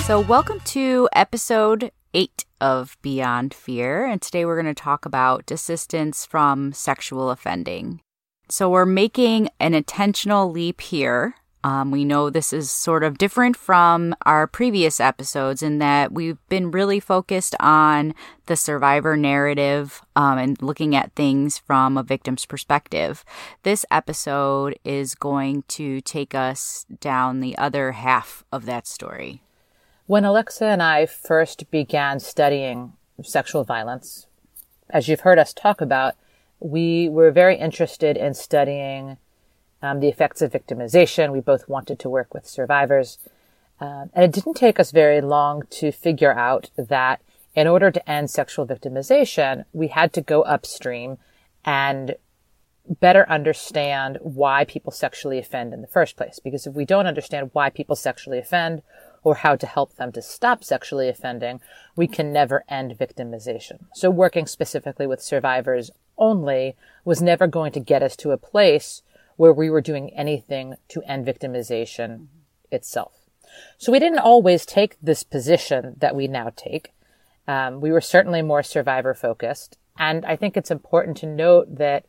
So welcome to episode 8 of Beyond Fear, and today we're going to talk about desistance from sexual offending. So we're making an intentional leap here. We know this is sort of different from our previous episodes in that we've been really focused on the survivor narrative and looking at things from a victim's perspective. This episode is going to take us down the other half of that story. When Alexa and I first began studying sexual violence, as you've heard us talk about, we were very interested in studying the effects of victimization. We both wanted to work with survivors. And it didn't take us very long to figure out that in order to end sexual victimization, we had to go upstream and better understand why people sexually offend in the first place. Because if we don't understand why people sexually offend or how to help them to stop sexually offending, we can never end victimization. So working specifically with survivors only was never going to get us to a place where we were doing anything to end victimization itself. So we didn't always take this position that we now take. We were certainly more survivor focused. And I think it's important to note that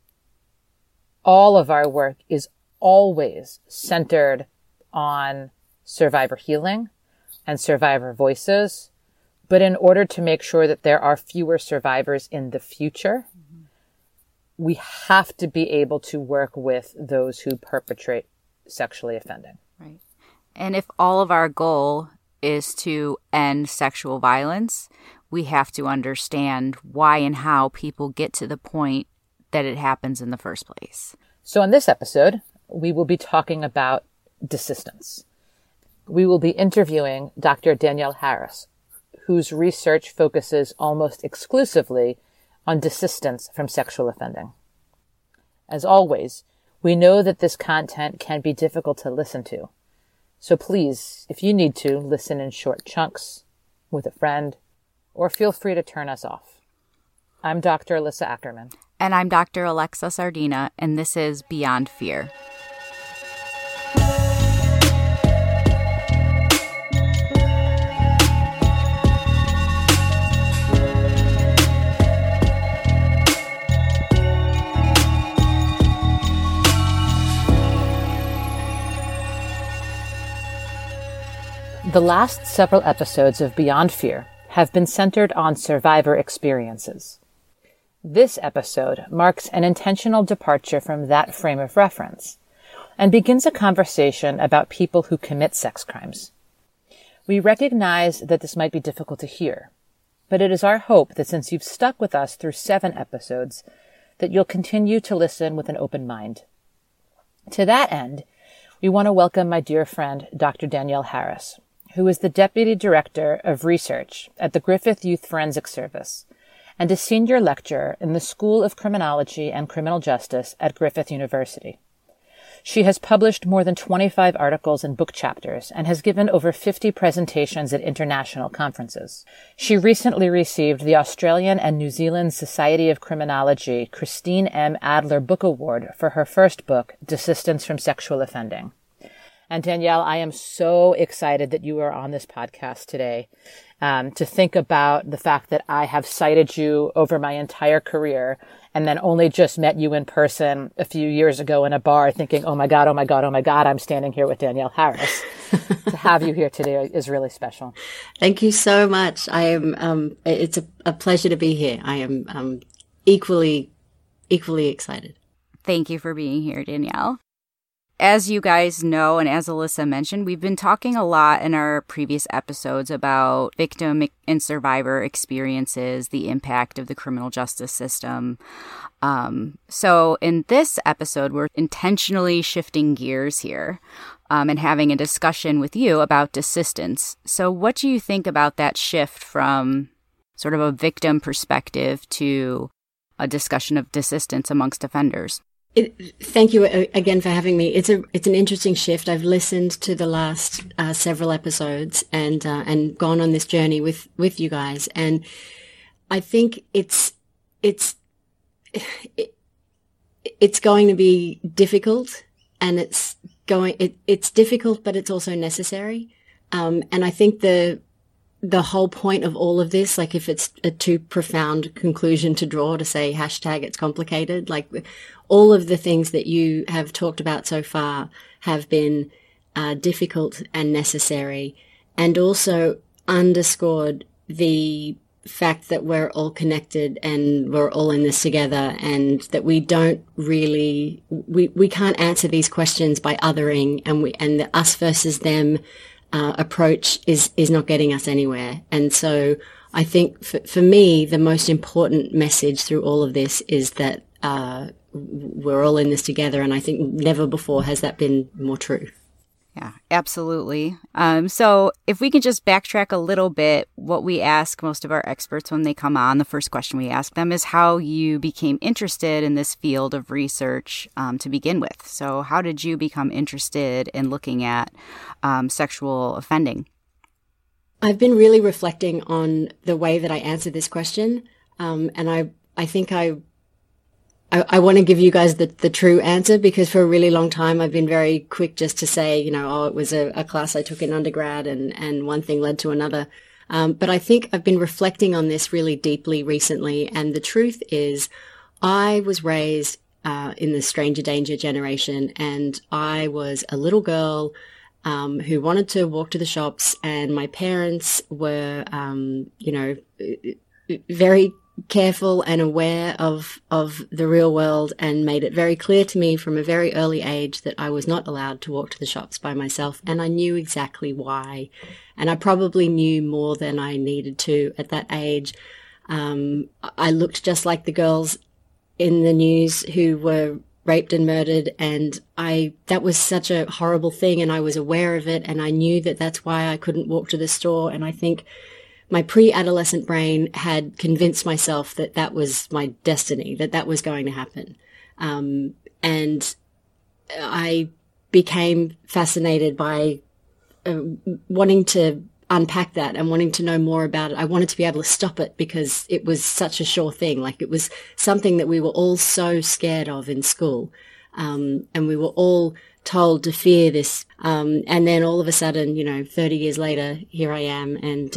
all of our work is always centered on survivor healing and survivor voices. But in order to make sure that there are fewer survivors in the future, we have to be able to work with those who perpetrate sexually offending. Right. And if all of our goal is to end sexual violence, we have to understand why and how people get to the point that it happens in the first place. So in this episode, we will be talking about desistance. We will be interviewing Dr. Danielle Harris, whose research focuses almost exclusively on desistance from sexual offending. As always, we know that this content can be difficult to listen to. So please, if you need to, listen in short chunks with a friend, or feel free to turn us off. I'm Dr. Alyssa Ackerman. And I'm Dr. Alexa Sardina, and this is Beyond Fear. The last several episodes of Beyond Fear have been centered on survivor experiences. This episode marks an intentional departure from that frame of reference and begins a conversation about people who commit sex crimes. We recognize that this might be difficult to hear, but it is our hope that since you've stuck with us through 7 episodes, that you'll continue to listen with an open mind. To that end, we want to welcome my dear friend, Dr. Danielle Harris, who is the Deputy Director of Research at the Griffith Youth Forensic Service and a senior lecturer in the School of Criminology and Criminal Justice at Griffith University. She has published more than 25 articles and book chapters and has given over 50 presentations at international conferences. She recently received the Australian and New Zealand Society of Criminology Christine M. Adler Book Award for her first book, Desistance from Sexual Offending. And Danielle, I am so excited that you are on this podcast today, to think about the fact that I have cited you over my entire career and then only just met you in person a few years ago in a bar thinking, oh my God, I'm standing here with Danielle Harris. To have you here today is really special. Thank you so much. I am, it's a pleasure to be here. I am equally excited. Thank you for being here, Danielle. As you guys know, and as Alyssa mentioned, we've been talking a lot in our previous episodes about victim and survivor experiences, the impact of the criminal justice system. So in this episode, we're intentionally shifting gears here and having a discussion with you about desistance. So what do you think about that shift from sort of a victim perspective to a discussion of desistance amongst offenders? Thank you again for having me. It's an interesting shift. I've listened to the last several episodes and gone on this journey with you guys, and I think it's going to be difficult, and it's difficult, but it's also necessary. And I think the whole point of all of this, like if it's a too profound conclusion to draw to say hashtag it's complicated, like all of the things that you have talked about so far have been difficult and necessary, and also underscored the fact that we're all connected and we're all in this together, and that we don't really, we can't answer these questions by othering, and the us versus them approach is not getting us anywhere. And so I think for me, the most important message through all of this is that we're all in this together. And I think never before has that been more true. Yeah, absolutely. So if we could just backtrack a little bit, what we ask most of our experts when they come on, the first question we ask them is how you became interested in this field of research to begin with. So how did you become interested in looking at sexual offending? I've been really reflecting on the way that I answer this question. And I think I want to give you guys the true answer, because for a really long time I've been very quick just to say, it was a class I took in undergrad and one thing led to another. But I think I've been reflecting on this really deeply recently. And the truth is I was raised in the stranger danger generation, and I was a little girl who wanted to walk to the shops, and my parents were, very careful and aware of the real world, and made it very clear to me from a very early age that I was not allowed to walk to the shops by myself. And I knew exactly why. And I probably knew more than I needed to at that age. I looked just like the girls in the news who were raped and murdered. And that was such a horrible thing. And I was aware of it. And I knew that that's why I couldn't walk to the store. And I think my pre-adolescent brain had convinced myself that that was my destiny, that was going to happen. And I became fascinated by wanting to unpack that and wanting to know more about it. I wanted to be able to stop it because it was such a sure thing. Like it was something that we were all so scared of in school. And we were all told to fear this. And then all of a sudden, 30 years later, here I am,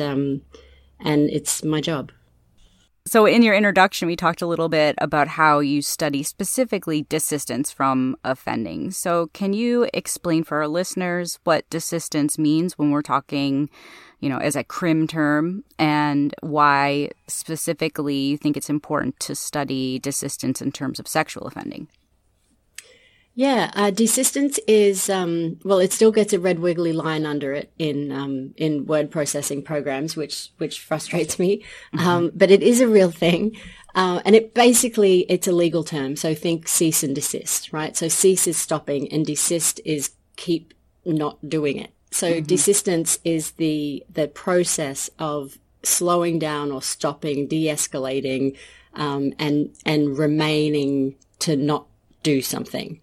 and it's my job. So in your introduction, we talked a little bit about how you study specifically desistance from offending. So can you explain for our listeners what desistance means when we're talking, as a crim term, and why specifically you think it's important to study desistance in terms of sexual offending? Yeah, desistance is, it still gets a red wiggly line under it in word processing programs, which frustrates me. But it is a real thing. And it's a legal term. So think cease and desist, right? So cease is stopping and desist is keep not doing it. So desistance is the process of slowing down or stopping, de-escalating, and remaining to not do something.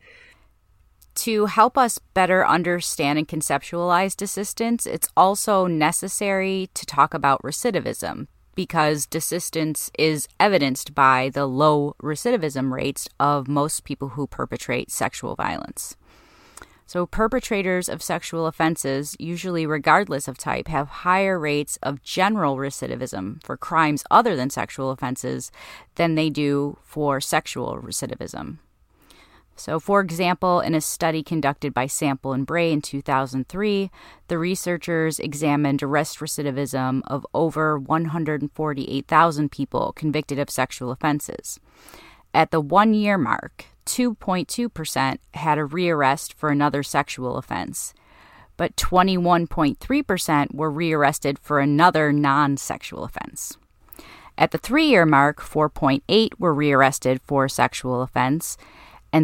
To help us better understand and conceptualize desistance, it's also necessary to talk about recidivism, because desistance is evidenced by the low recidivism rates of most people who perpetrate sexual violence. So perpetrators of sexual offenses, usually regardless of type, have higher rates of general recidivism for crimes other than sexual offenses than they do for sexual recidivism. So, for example, in a study conducted by Sample and Bray in 2003, the researchers examined arrest recidivism of over 148,000 people convicted of sexual offenses. At the 1-year mark, 2.2% had a rearrest for another sexual offense, but 21.3% were rearrested for another non-sexual offense. At the 3-year mark, 4.8% were rearrested for a sexual offense, and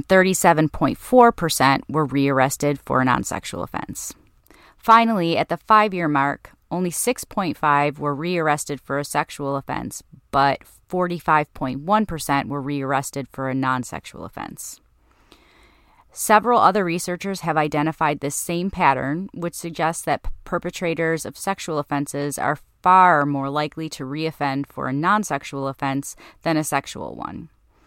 37.4% were rearrested for a non-sexual offense. Finally, at the 5-year mark, only 6.5% were rearrested for a sexual offense, but 45.1% were rearrested for a non-sexual offense. Several other researchers have identified this same pattern, which suggests that perpetrators of sexual offenses are far more likely to reoffend for a non-sexual offense than a sexual one.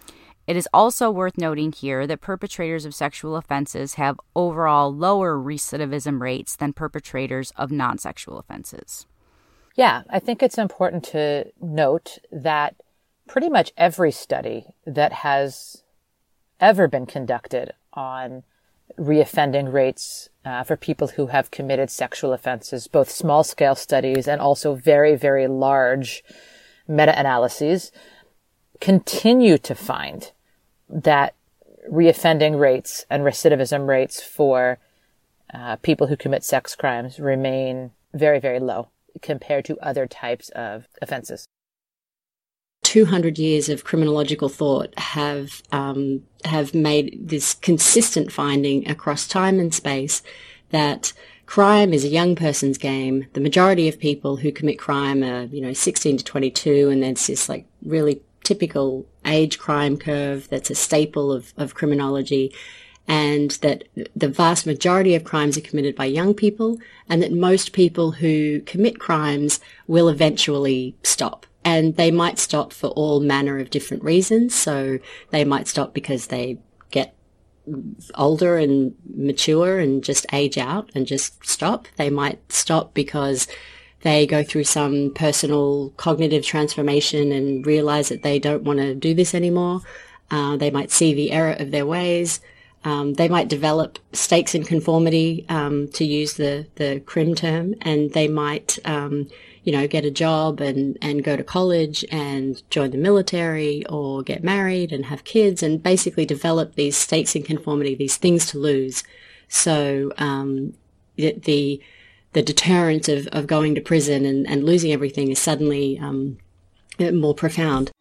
It is also worth noting here that perpetrators of sexual offenses have overall lower recidivism rates than perpetrators of non-sexual offenses. Yeah, I think it's important to note that pretty much every study that has ever been conducted on reoffending rates for people who have committed sexual offenses, both small-scale studies and also very, very large meta-analyses, continue to find that reoffending rates and recidivism rates for people who commit sex crimes remain very, very low compared to other types of offenses. 200 years of criminological thought have made this consistent finding across time and space that crime is a young person's game. The majority of people who commit crime are, 16 to 22, and there's this like really typical age crime curve that's a staple of criminology, and that the vast majority of crimes are committed by young people, and that most people who commit crimes will eventually stop. And they might stop for all manner of different reasons. So they might stop because they get older and mature and just age out and just stop. They might stop because they go through some personal cognitive transformation and realize that they don't want to do this anymore. They might see the error of their ways. They might develop stakes in conformity, to use the crim term, and they might, get a job and go to college and join the military or get married and have kids and basically develop these stakes in conformity, these things to lose. So, the deterrent of going to prison and losing everything is suddenly, more profound.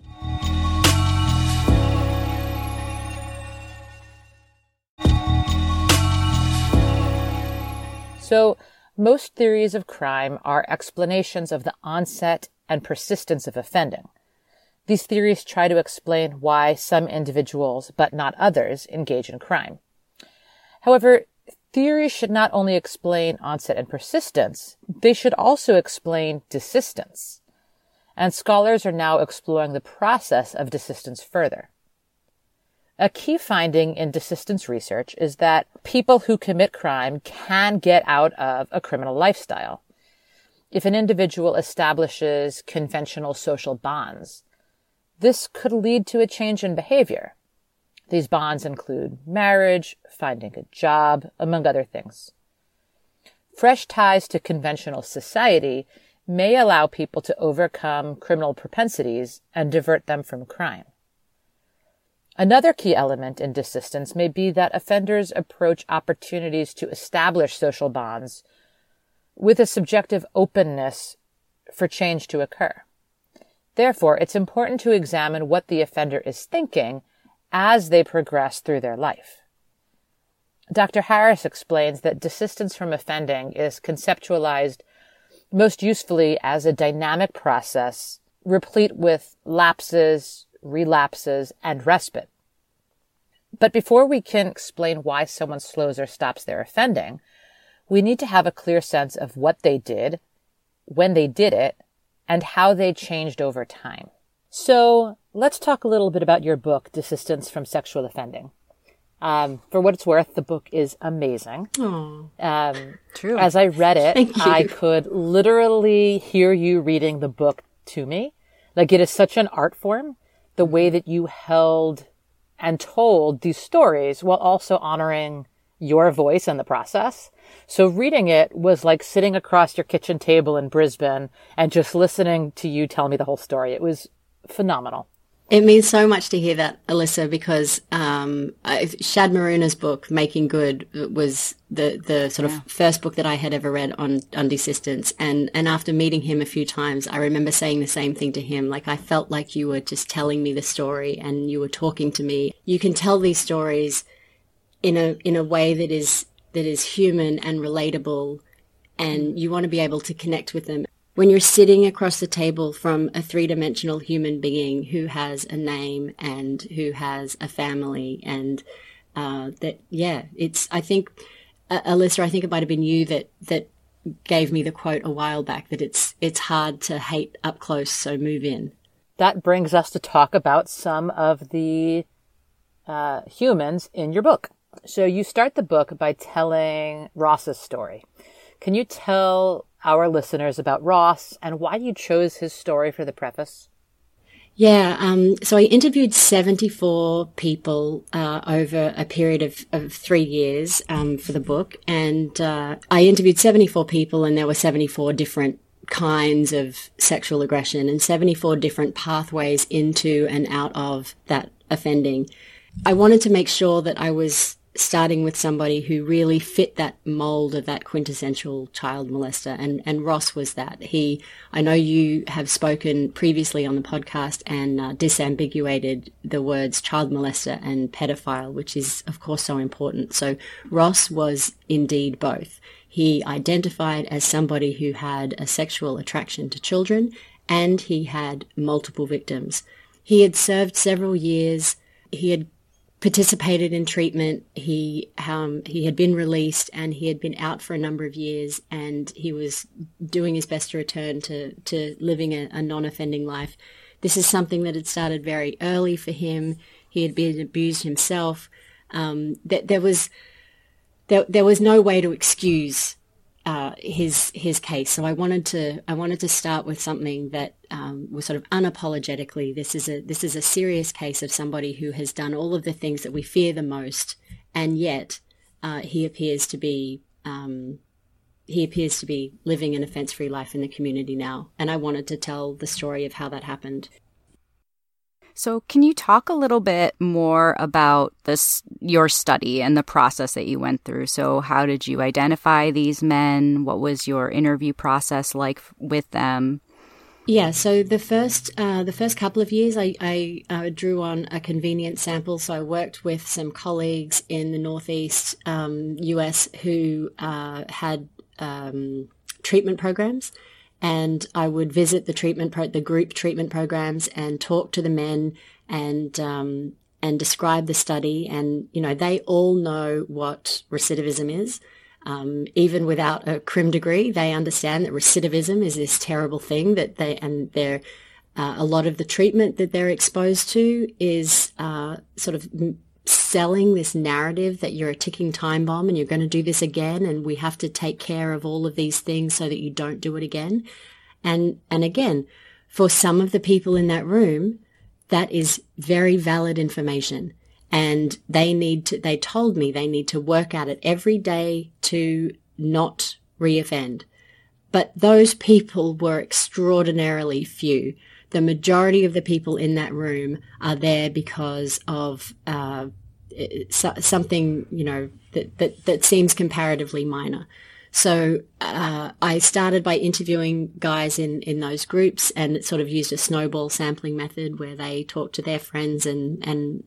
So most theories of crime are explanations of the onset and persistence of offending. These theories try to explain why some individuals, but not others, engage in crime. However, theories should not only explain onset and persistence, they should also explain desistance. And scholars are now exploring the process of desistance further. A key finding in desistance research is that people who commit crime can get out of a criminal lifestyle. If an individual establishes conventional social bonds, this could lead to a change in behavior. These bonds include marriage, finding a job, among other things. Fresh ties to conventional society may allow people to overcome criminal propensities and divert them from crime. Another key element in desistance may be that offenders approach opportunities to establish social bonds with a subjective openness for change to occur. Therefore, it's important to examine what the offender is thinking as they progress through their life. Dr. Harris explains that desistance from offending is conceptualized most usefully as a dynamic process replete with lapses, relapses, and respite. But before we can explain why someone slows or stops their offending, we need to have a clear sense of what they did, when they did it, and how they changed over time. So let's talk a little bit about your book, Desistance from Sexual Offending. For what it's worth, the book is amazing. True. As I read it, I could literally hear you reading the book to me. Like, it is such an art form, the way that you held and told these stories while also honoring your voice in the process. So reading it was like sitting across your kitchen table in Brisbane and just listening to you tell me the whole story. It was phenomenal. It means so much to hear that, Alyssa, because Shad Maruna's book, Making Good, was the sort of first book that I had ever read on desistance. And after meeting him a few times, I remember saying the same thing to him. Like, I felt like you were just telling me the story and you were talking to me. You can tell these stories in a way that is human and relatable, and you want to be able to connect with them. When you're sitting across the table from a three-dimensional human being who has a name and who has a family, and I think, Alyssa, I think it might have been you that gave me the quote a while back that it's hard to hate up close, so move in. That brings us to talk about some of the humans in your book. So you start the book by telling Ross's story. Can you tell our listeners about Ross and why you chose his story for the preface? Yeah, so I interviewed 74 people over a period of 3 years for the book. And I interviewed 74 people, and there were 74 different kinds of sexual aggression and 74 different pathways into and out of that offending. I wanted to make sure that I was starting with somebody who really fit that mold of that quintessential child molester. And Ross was that. I know you have spoken previously on the podcast and disambiguated the words child molester and pedophile, which is, of course, so important. So Ross was indeed both. He identified as somebody who had a sexual attraction to children, and he had multiple victims. He had served several years. He had participated in treatment. He had been released, and he had been out for a number of years, and he was doing his best to return to living a non-offending life. This is something that had started very early for him. He had been abused himself. There was no way to excuse his case. So I wanted to start with something that was sort of unapologetically, this is a serious case of somebody who has done all of the things that we fear the most, and yet he appears to be living an offense-free life in the community now. And I wanted to tell the story of how that happened. So can you talk a little bit more about your study and the process that you went through? So how did you identify these men? What was your interview process like with them? Yeah, so the first couple of years, I drew on a convenient sample. So I worked with some colleagues in the Northeast US who had treatment programs. And I would visit the group treatment programs and talk to the men and describe the study. And, they all know what recidivism is. Even without a crim degree, they understand that recidivism is this terrible thing that a lot of the treatment that they're exposed to is sort of selling this narrative that you're a ticking time bomb and you're going to do this again, and we have to take care of all of these things so that you don't do it again. And again, for some of the people in that room, that is very valid information, and they told me they need to work at it every day to not reoffend. But those people were extraordinarily few. The majority of the people in that room are there because of something, that seems comparatively minor. So I started by interviewing guys in those groups, and it sort of used a snowball sampling method where they talked to their friends, and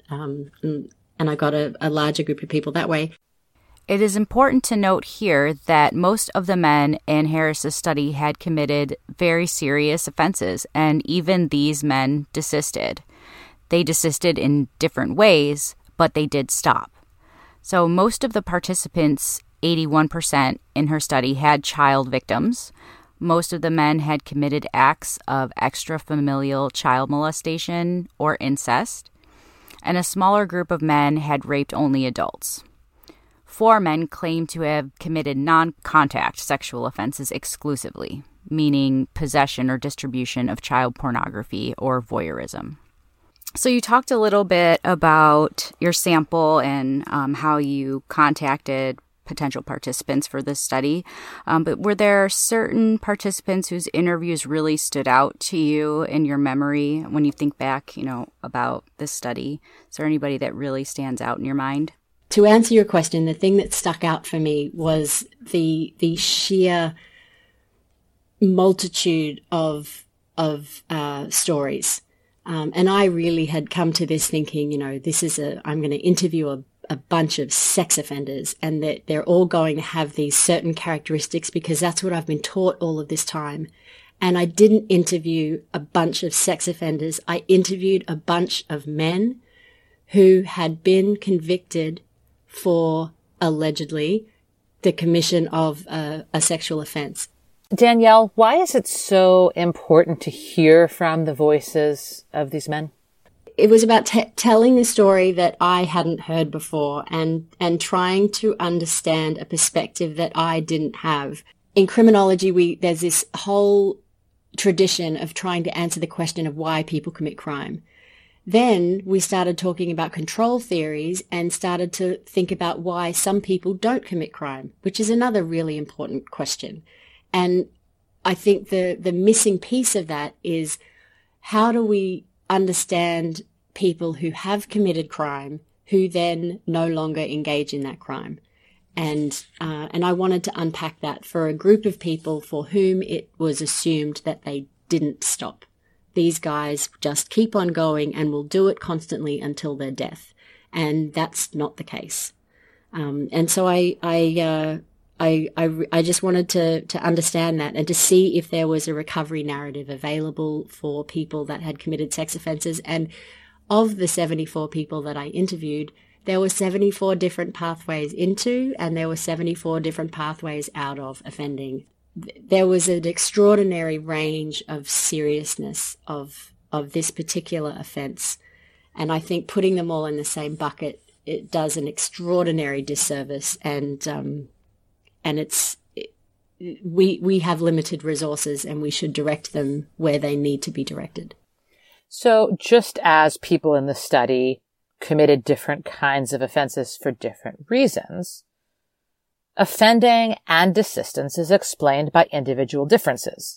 I got a larger group of people that way. It is important to note here that most of the men in Harris's study had committed very serious offenses, and even these men desisted. They desisted in different ways, but they did stop. So most of the participants, 81% in her study, had child victims. Most of the men had committed acts of extrafamilial child molestation or incest, and a smaller group of men had raped only adults. 4 men claimed to have committed non-contact sexual offenses exclusively, meaning possession or distribution of child pornography or voyeurism. So you talked a little bit about your sample and how you contacted potential participants for this study, but were there certain participants whose interviews really stood out to you in your memory when you think back, about this study? Is there anybody that really stands out in your mind? To answer your question, the thing that stuck out for me was the sheer multitude of stories. And I really had come to this thinking, I'm going to interview a bunch of sex offenders, and that they're all going to have these certain characteristics because that's what I've been taught all of this time. And I didn't interview a bunch of sex offenders. I interviewed a bunch of men who had been convicted for, allegedly, the commission of a sexual offense. Danielle, why is it so important to hear from the voices of these men? it was about telling a story that I hadn't heard before and trying to understand a perspective that I didn't have. In criminology, there's this whole tradition of trying to answer the question of why people commit crime. Then we started talking about control theories and started to think about why some people don't commit crime, which is another really important question. And I think the missing piece of that is, how do we understand people who have committed crime who then no longer engage in that crime? And I wanted to unpack that for a group of people for whom it was assumed that they didn't stop. These guys just keep on going and will do it constantly until their death. And that's not the case. And so I just wanted to understand that and to see if there was a recovery narrative available for people that had committed sex offenses. And of the 74 people that I interviewed, there were 74 different pathways into, and there were 74 different pathways out of offending. There was an extraordinary range of seriousness of this particular offence. And I think putting them all in the same bucket, it does an extraordinary disservice. And we have limited resources, and we should direct them where they need to be directed. So just as people in the study committed different kinds of offenses for different reasons, offending and desistance is explained by individual differences,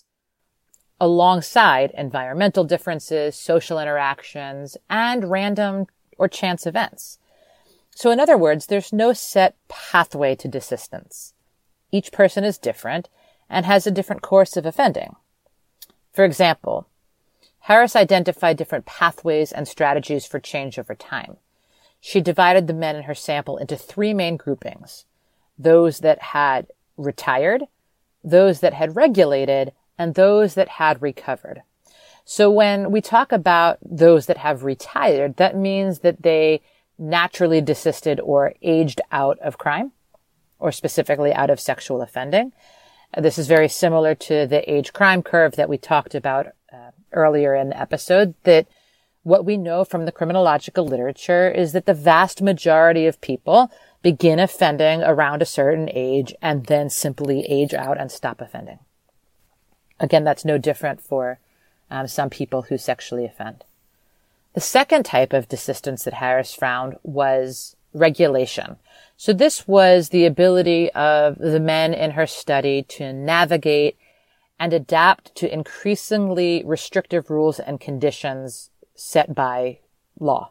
alongside environmental differences, social interactions, and random or chance events. So in other words, there's no set pathway to desistance. Each person is different and has a different course of offending. For example, Harris identified different pathways and strategies for change over time. She divided the men in her sample into 3 main groupings: those that had retired, those that had regulated, and those that had recovered. So when we talk about those that have retired, that means that they naturally desisted or aged out of crime, or specifically out of sexual offending. This is very similar to the age crime curve that we talked about earlier in the episode, that what we know from the criminological literature is that the vast majority of people begin offending around a certain age and then simply age out and stop offending. Again, that's no different for some people who sexually offend. The second type of desistance that Harris found was regulation. So this was the ability of the men in her study to navigate and adapt to increasingly restrictive rules and conditions set by law.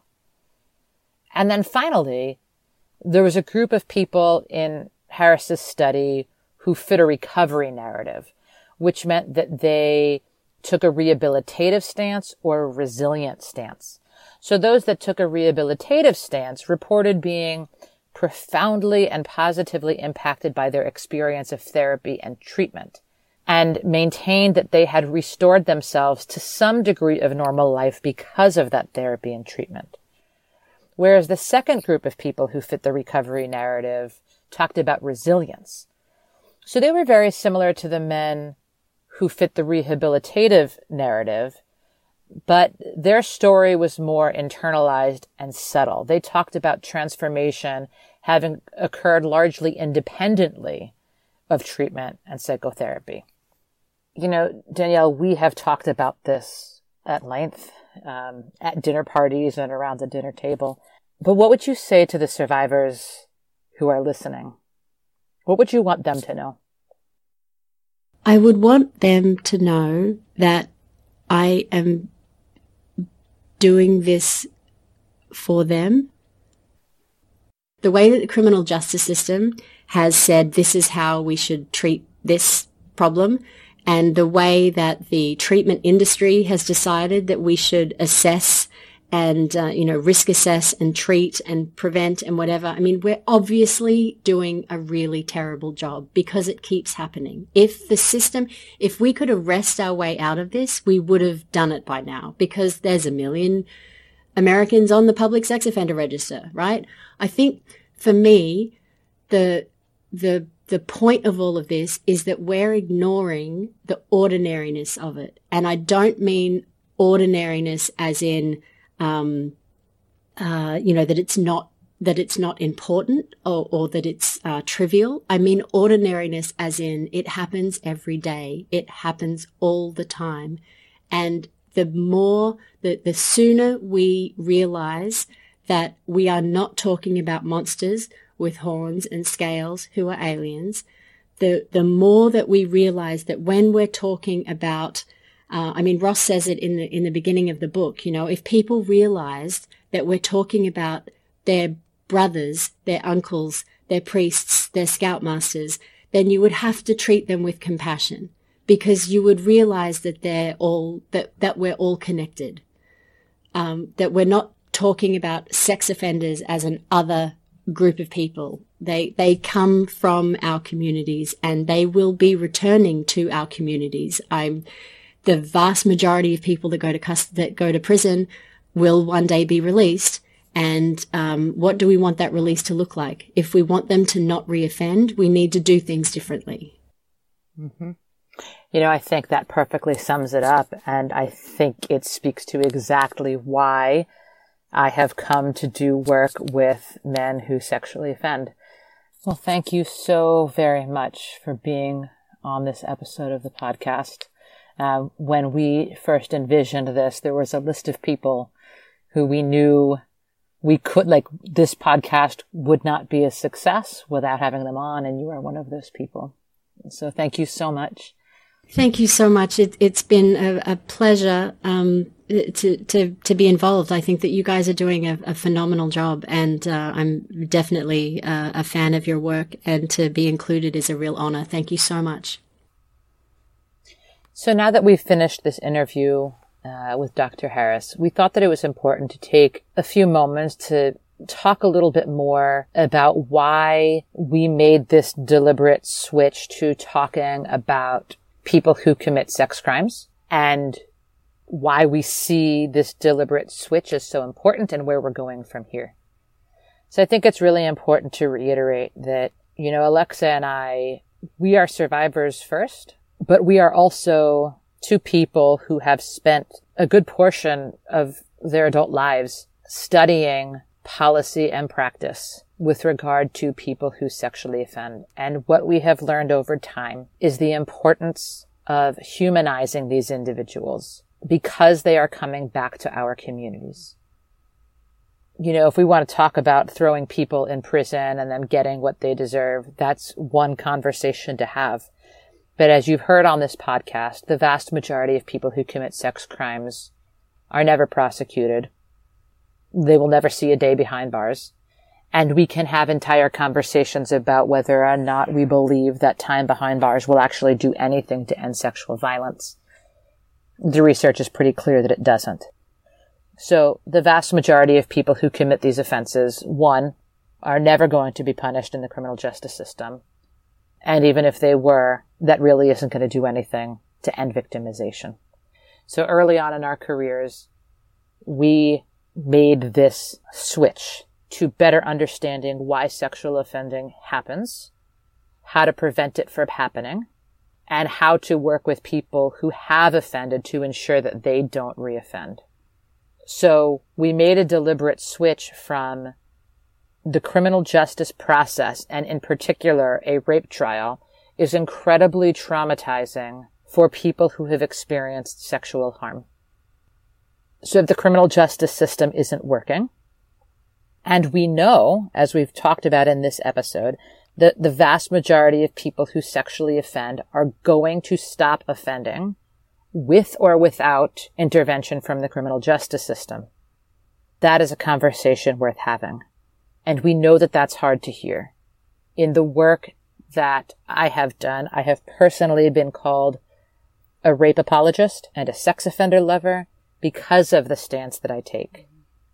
And then finally, there was a group of people in Harris's study who fit a recovery narrative, which meant that they took a rehabilitative stance or a resilient stance. So those that took a rehabilitative stance reported being profoundly and positively impacted by their experience of therapy and treatment, and maintained that they had restored themselves to some degree of normal life because of that therapy and treatment. Whereas the second group of people who fit the recovery narrative talked about resilience. So they were very similar to the men who fit the rehabilitative narrative, but their story was more internalized and subtle. They talked about transformation having occurred largely independently of treatment and psychotherapy. You know, Danielle, we have talked about this at length at dinner parties and around the dinner table. But what would you say to the survivors who are listening? What would you want them to know? I would want them to know that I am doing this for them. The way that the criminal justice system has said this is how we should treat this problem, and the way that the treatment industry has decided that we should assess and, risk assess and treat and prevent and whatever. I mean, we're obviously doing a really terrible job because it keeps happening. If we could arrest our way out of this, we would have done it by now, because there's 1 million Americans on the public sex offender register, right? I think for me, the point of all of this is that we're ignoring the ordinariness of it. And I don't mean ordinariness as in that it's not important or that it's trivial. I mean ordinariness as in it happens every day. It happens all the time. And the sooner we realize that we are not talking about monsters with horns and scales who are aliens, the more that we realize that when we're talking about, Ross says it in the beginning of the book, if people realized that we're talking about their brothers, their uncles, their priests, their scoutmasters, then you would have to treat them with compassion because you would realize that that we're all connected. That we're not talking about sex offenders as an other group of people. They come from our communities and they will be returning to our communities. The vast majority of people that go to prison will one day be released. And what do we want that release to look like? If we want them to not reoffend, we need to do things differently. Mm-hmm. I think that perfectly sums it up. And I think it speaks to exactly why I have come to do work with men who sexually offend. Well, thank you so very much for being on this episode of the podcast. When we first envisioned this, there was a list of people who we knew this podcast would not be a success without having them on, and you are one of those people. So thank you so much. Thank you so much. It's been a pleasure to be involved. I think that you guys are doing a phenomenal job, and I'm definitely a fan of your work, and to be included is a real honor. Thank you so much. So now that we've finished this interview with Dr. Harris, we thought that it was important to take a few moments to talk a little bit more about why we made this deliberate switch to talking about people who commit sex crimes and why we see this deliberate switch as so important and where we're going from here. So I think it's really important to reiterate that, Alexa and I, we are survivors first, but we are also two people who have spent a good portion of their adult lives studying policy and practice with regard to people who sexually offend. And what we have learned over time is the importance of humanizing these individuals because they are coming back to our communities. If we want to talk about throwing people in prison and then getting what they deserve, that's one conversation to have. But as you've heard on this podcast, the vast majority of people who commit sex crimes are never prosecuted. They will never see a day behind bars. And we can have entire conversations about whether or not we believe that time behind bars will actually do anything to end sexual violence. The research is pretty clear that it doesn't. So the vast majority of people who commit these offenses, one, are never going to be punished in the criminal justice system. And even if they were, that really isn't going to do anything to end victimization. So early on in our careers, we made this switch to better understanding why sexual offending happens, how to prevent it from happening, and how to work with people who have offended to ensure that they don't reoffend. So we made a deliberate switch from the criminal justice process, and in particular, a rape trial, is incredibly traumatizing for people who have experienced sexual harm. So if the criminal justice system isn't working, and we know, as we've talked about in this episode, that the vast majority of people who sexually offend are going to stop offending with or without intervention from the criminal justice system. That is a conversation worth having. And we know that that's hard to hear. In the work that I have done, I have personally been called a rape apologist and a sex offender lover because of the stance that I take.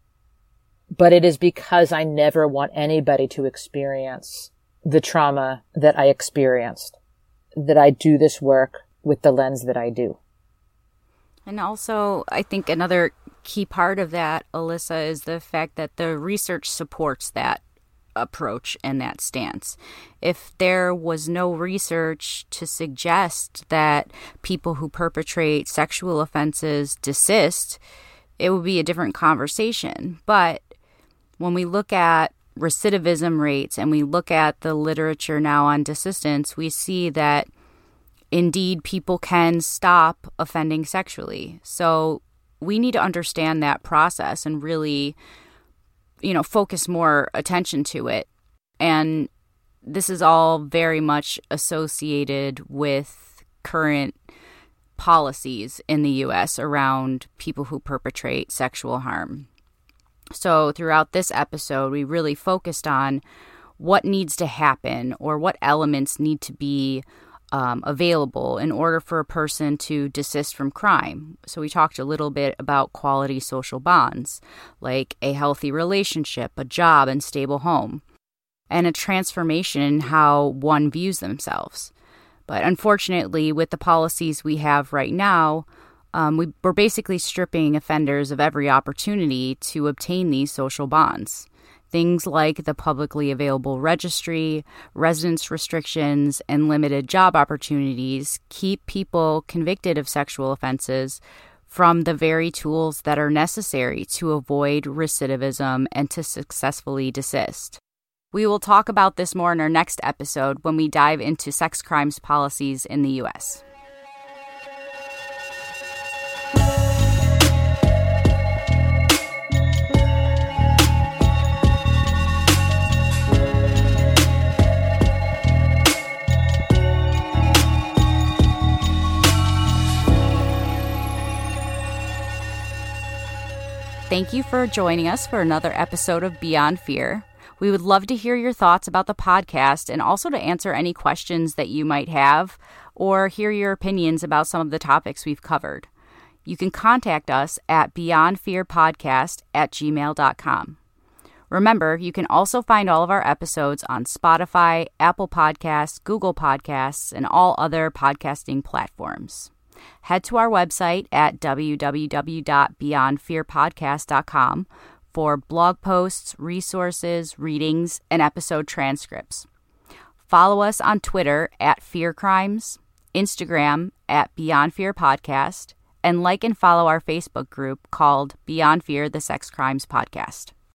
But it is because I never want anybody to experience the trauma that I experienced, that I do this work with the lens that I do. And also, I think another key part of that, Alyssa, is the fact that the research supports that approach and that stance. If there was no research to suggest that people who perpetrate sexual offenses desist, it would be a different conversation. But when we look at recidivism rates and we look at the literature now on desistance, we see that indeed people can stop offending sexually. So we need to understand that process and really, focus more attention to it. And this is all very much associated with current policies in the U.S. around people who perpetrate sexual harm. So throughout this episode, we really focused on what needs to happen or what elements need to be available in order for a person to desist from crime. So we talked a little bit about quality social bonds, like a healthy relationship, a job, and stable home, and a transformation in how one views themselves. But unfortunately, with the policies we have right now, we're basically stripping offenders of every opportunity to obtain these social bonds. Things like the publicly available registry, residence restrictions, and limited job opportunities keep people convicted of sexual offenses from the very tools that are necessary to avoid recidivism and to successfully desist. We will talk about this more in our next episode when we dive into sex crimes policies in the U.S. Thank you for joining us for another episode of Beyond Fear. We would love to hear your thoughts about the podcast and also to answer any questions that you might have or hear your opinions about some of the topics we've covered. You can contact us at beyondfearpodcast@gmail.com. Remember, you can also find all of our episodes on Spotify, Apple Podcasts, Google Podcasts, and all other podcasting platforms. Head to our website at www.beyondfearpodcast.com for blog posts, resources, readings, and episode transcripts. Follow us on Twitter at Fear Crimes, Instagram at Beyond Fear Podcast, and like and follow our Facebook group called Beyond Fear, the Sex Crimes Podcast.